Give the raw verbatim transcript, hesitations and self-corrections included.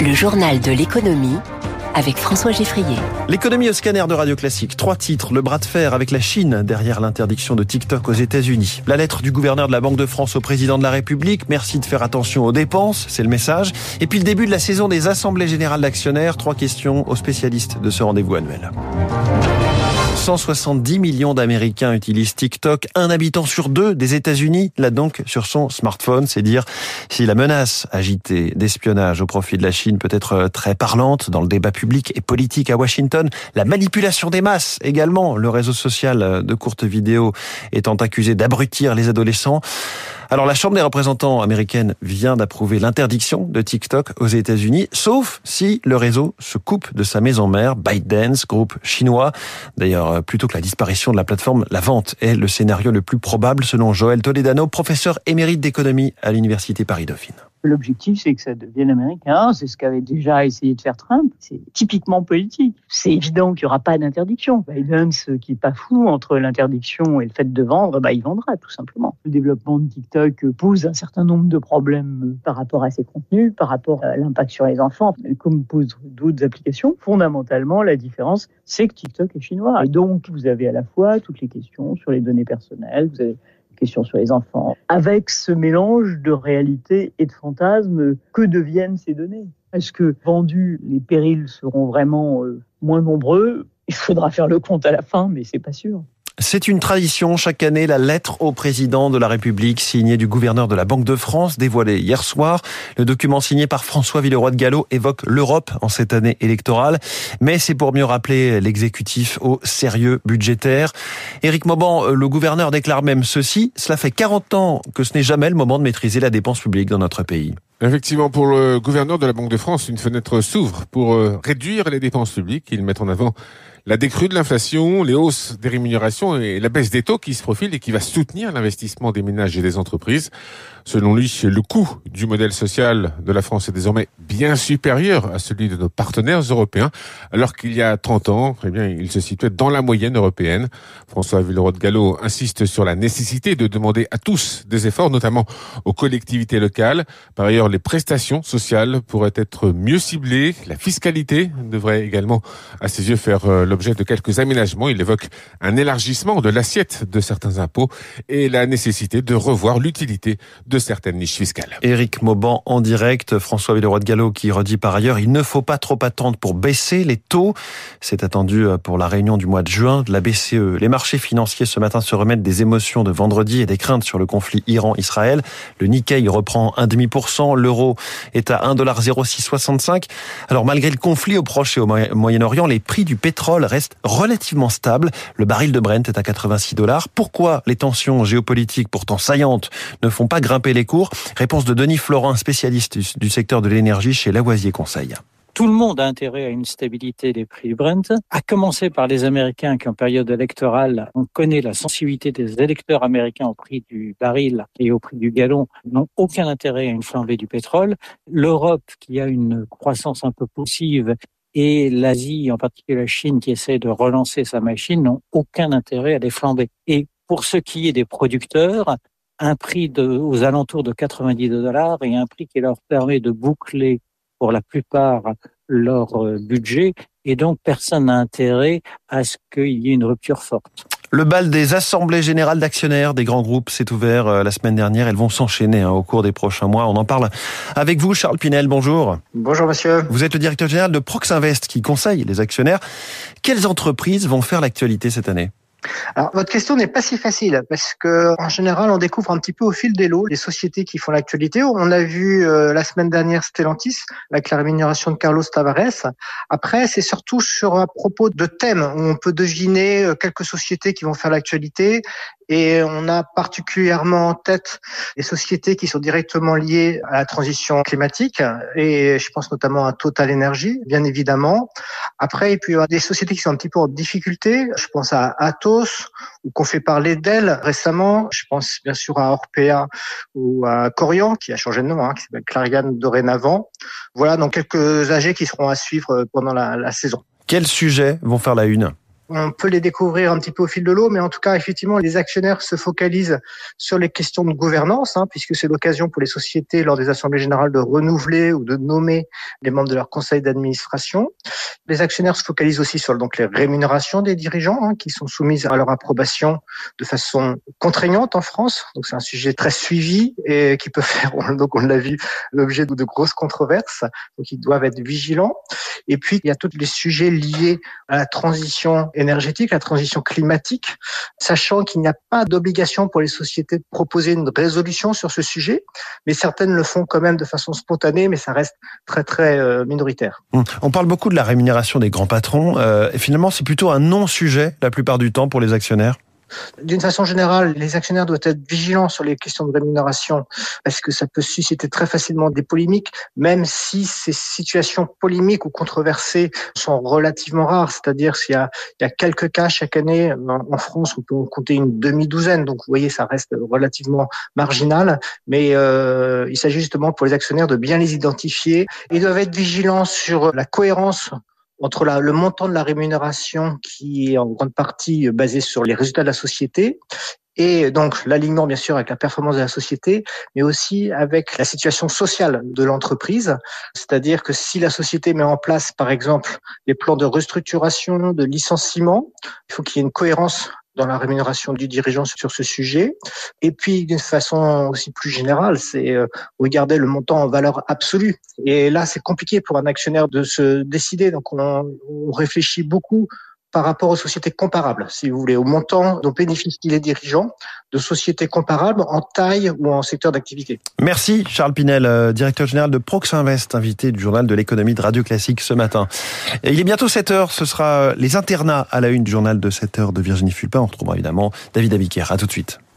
Le journal de l'économie avec François Geffrier. L'économie au scanner de Radio Classique. Trois titres. Le bras de fer avec la Chine derrière l'interdiction de TikTok aux États-Unis. La lettre du gouverneur de la Banque de France au président de la République. Merci de faire attention aux dépenses. C'est le message. Et puis le début de la saison des assemblées générales d'actionnaires. Trois questions aux spécialistes de ce rendez-vous annuel. cent soixante-dix millions d'Américains utilisent TikTok. Un habitant sur deux des États-Unis l'a donc sur son smartphone. C'est dire si la menace agitée d'espionnage au profit de la Chine peut être très parlante dans le débat public et politique à Washington. La manipulation des masses également. Le réseau social de courtes vidéos étant accusé d'abrutir les adolescents. Alors la Chambre des représentants américaine vient d'approuver l'interdiction de TikTok aux États-Unis, sauf si le réseau se coupe de sa maison mère, ByteDance, groupe chinois. D'ailleurs, plutôt que la disparition de la plateforme, la vente est le scénario le plus probable selon Joël Toledano, professeur émérite d'économie à l'Université Paris-Dauphine. L'objectif, c'est que ça devienne américain. C'est ce qu'avait déjà essayé de faire Trump. C'est typiquement politique. C'est évident qu'il n'y aura pas d'interdiction. Biden, ce qui est pas fou, entre l'interdiction et le fait de vendre, bah, il vendra, tout simplement. Le développement de TikTok pose un certain nombre de problèmes par rapport à ses contenus, par rapport à l'impact sur les enfants, comme posent d'autres applications. Fondamentalement, la différence, c'est que TikTok est chinois. Et donc, vous avez à la fois toutes les questions sur les données personnelles, vous avez questions sur les enfants, avec ce mélange de réalité et de fantasme. Que deviennent ces données ? Est-ce que vendus, les périls seront vraiment euh, moins nombreux ? Il faudra faire le compte à la fin, mais c'est pas sûr. C'est une tradition, chaque année, la lettre au président de la République signée du gouverneur de la Banque de France, dévoilée hier soir. Le document signé par François Villeroy de Galhau évoque l'Europe en cette année électorale. Mais c'est pour mieux rappeler l'exécutif au sérieux budgétaire. Éric Mauban, le gouverneur déclare même ceci. Cela fait quarante ans que ce n'est jamais le moment de maîtriser la dépense publique dans notre pays. Effectivement, pour le gouverneur de la Banque de France, une fenêtre s'ouvre pour réduire les dépenses publiques. Il met en avant la décrue de l'inflation, les hausses des rémunérations et la baisse des taux qui se profilent et qui va soutenir l'investissement des ménages et des entreprises. Selon lui, le coût du modèle social de la France est désormais bien supérieur à celui de nos partenaires européens, alors qu'il y a trente ans, eh bien, il se situait dans la moyenne européenne. François Villeroy de Galhau insiste sur la nécessité de demander à tous des efforts, notamment aux collectivités locales. Par ailleurs, les prestations sociales pourraient être mieux ciblées. La fiscalité devrait également, à ses yeux, faire l'objet de quelques aménagements. Il évoque un élargissement de l'assiette de certains impôts et la nécessité de revoir l'utilité de certaines niches fiscales. Éric Mauban en direct, François Villeroy de Galhau qui redit par ailleurs, il ne faut pas trop attendre pour baisser les taux. C'est attendu pour la réunion du mois de juin de la B C E. Les marchés financiers ce matin se remettent des émotions de vendredi et des craintes sur le conflit Iran-Israël. Le Nikkei reprend un virgule cinq pour cent, l'euro est à un virgule zéro six soixante-cinq. Alors malgré le conflit au Proche et au Moyen-Orient, les prix du pétrole restent relativement stables. Le baril de Brent est à quatre-vingt-six dollars. Pourquoi les tensions géopolitiques pourtant saillantes ne font pas grimper les cours? Réponse de Denis Florent, spécialiste du secteur de l'énergie chez Lavoisier Conseil. Tout le monde a intérêt à une stabilité des prix Brent, à commencer par les Américains qui, en période électorale, on connaît la sensibilité des électeurs américains au prix du baril et au prix du gallon, n'ont aucun intérêt à une flambée du pétrole. L'Europe, qui a une croissance un peu poussive, et l'Asie, en particulier la Chine, qui essaie de relancer sa machine, n'ont aucun intérêt à les flamber. Et pour ce qui est des producteurs, un prix de, aux alentours de quatre-vingt-dix dollars et un prix qui leur permet de boucler pour la plupart leur budget, et donc personne n'a intérêt à ce qu'il y ait une rupture forte. Le bal des assemblées générales d'actionnaires des grands groupes s'est ouvert la semaine dernière. Elles vont s'enchaîner au cours des prochains mois. On en parle avec vous, Charles Pinel. Bonjour. Bonjour, monsieur. Vous êtes le directeur général de Proxinvest qui conseille les actionnaires. Quelles entreprises vont faire l'actualité cette année ? Alors, votre question n'est pas si facile parce que, en général, on découvre un petit peu au fil des lots les sociétés qui font l'actualité. On a vu euh, la semaine dernière Stellantis avec la rémunération de Carlos Tavares. Après, c'est surtout sur à propos de thèmes où on peut deviner quelques sociétés qui vont faire l'actualité. Et on a particulièrement en tête les sociétés qui sont directement liées à la transition climatique. Et je pense notamment à Total Energy, bien évidemment. Après, il peut y avoir des sociétés qui sont un petit peu en difficulté. Je pense à Atos, ou qu'on fait parler d'elle récemment. Je pense bien sûr à Orpea ou à Corian, qui a changé de nom, hein, qui s'appelle Clariane dorénavant. Voilà, donc quelques A G qui seront à suivre pendant la, la saison. Quels sujets vont faire la une ? On peut les découvrir un petit peu au fil de l'eau, mais en tout cas, effectivement, les actionnaires se focalisent sur les questions de gouvernance, hein, puisque c'est l'occasion pour les sociétés, lors des assemblées générales, de renouveler ou de nommer les membres de leur conseil d'administration. Les actionnaires se focalisent aussi sur donc les rémunérations des dirigeants, hein, qui sont soumises à leur approbation de façon contraignante en France. Donc c'est un sujet très suivi et qui peut faire, donc on l'a vu, l'objet de, de grosses controverses. Donc ils doivent être vigilants. Et puis il y a tous les sujets liés à la transition énergétique, la transition climatique, sachant qu'il n'y a pas d'obligation pour les sociétés de proposer une résolution sur ce sujet, mais certaines le font quand même de façon spontanée, mais ça reste très très euh, minoritaire. On parle beaucoup de la rémunération des grands patrons, euh, et finalement c'est plutôt un non-sujet la plupart du temps pour les actionnaires. D'une façon générale, les actionnaires doivent être vigilants sur les questions de rémunération parce que ça peut susciter très facilement des polémiques, même si ces situations polémiques ou controversées sont relativement rares. C'est-à-dire qu'il y a, il y a quelques cas chaque année en France, on peut en compter une demi-douzaine. Donc, vous voyez, ça reste relativement marginal. Mais euh, il s'agit justement pour les actionnaires de bien les identifier. Ils doivent être vigilants sur la cohérence entre la, le montant de la rémunération qui est en grande partie basé sur les résultats de la société et donc l'alignement bien sûr avec la performance de la société, mais aussi avec la situation sociale de l'entreprise. C'est-à-dire que si la société met en place par exemple des plans de restructuration, de licenciement, il faut qu'il y ait une cohérence dans la rémunération du dirigeant sur ce sujet. Et puis, d'une façon aussi plus générale, c'est regarder le montant en valeur absolue. Et là, c'est compliqué pour un actionnaire de se décider. Donc, on, on réfléchit beaucoup par rapport aux sociétés comparables, si vous voulez, au montant dont bénéficient les dirigeants de sociétés comparables en taille ou en secteur d'activité. Merci Charles Pinel, directeur général de Proxinvest, invité du journal de l'économie de Radio Classique ce matin. Et il est bientôt sept heures, ce sera les internats à la une du journal de sept heures de Virginie Fulpin. On retrouvera évidemment David Abiker. À tout de suite.